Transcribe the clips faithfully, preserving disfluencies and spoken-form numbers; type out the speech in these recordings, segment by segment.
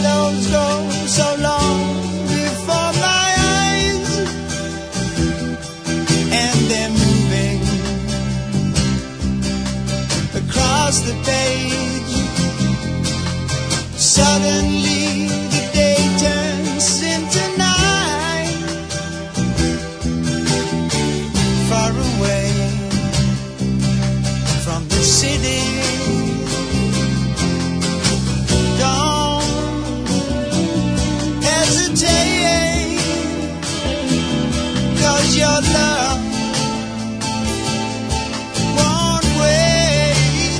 shadows go so long before my eyes, and they're moving across the page. Suddenly the day turns into night, far away from the city. Don't hesitate, 'cause your love won't wait.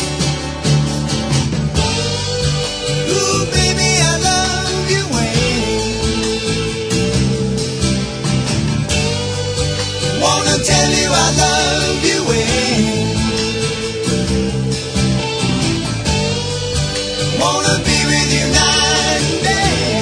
Ooh, baby, I love you, wait. Wanna tell you I love you, wait. Wanna be with you night and day.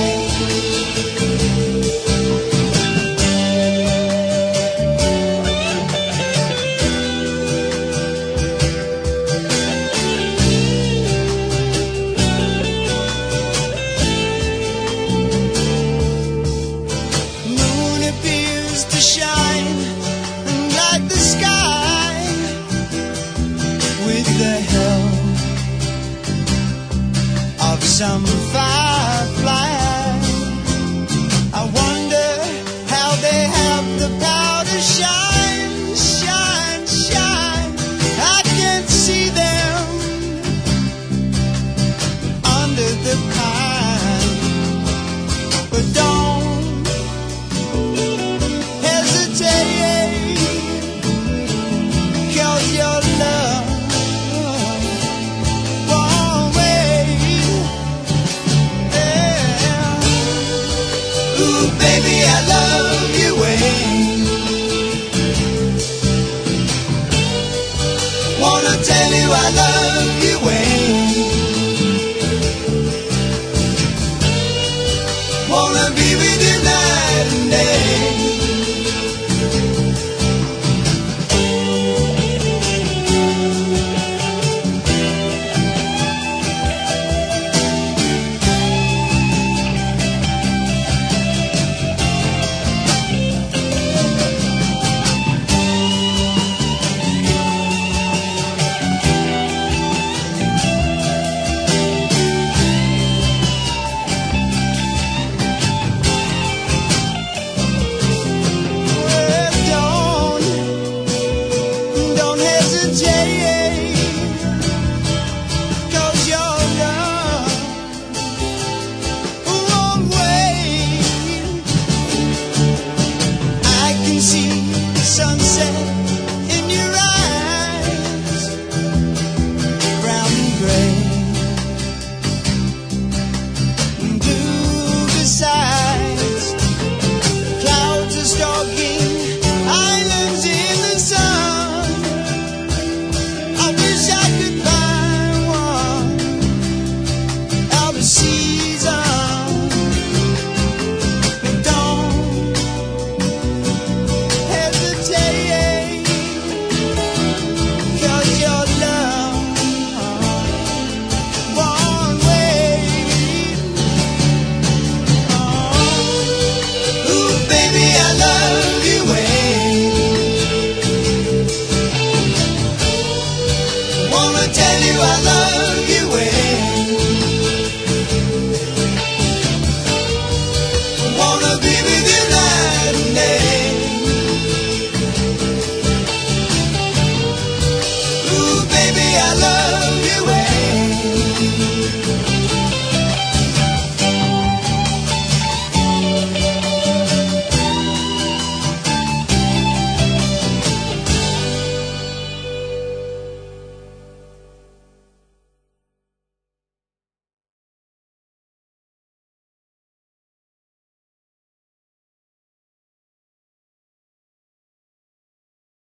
Moon appears to shine and light the sky with the help of some firefly. I wonder how they have the power to shine, shine, shine. I can't see them under the pine, but don't hesitate, 'cause your love won't wait. Yeah. Ooh, baby, I love you, wait. Wanna tell you I love you, wait. Wanna be with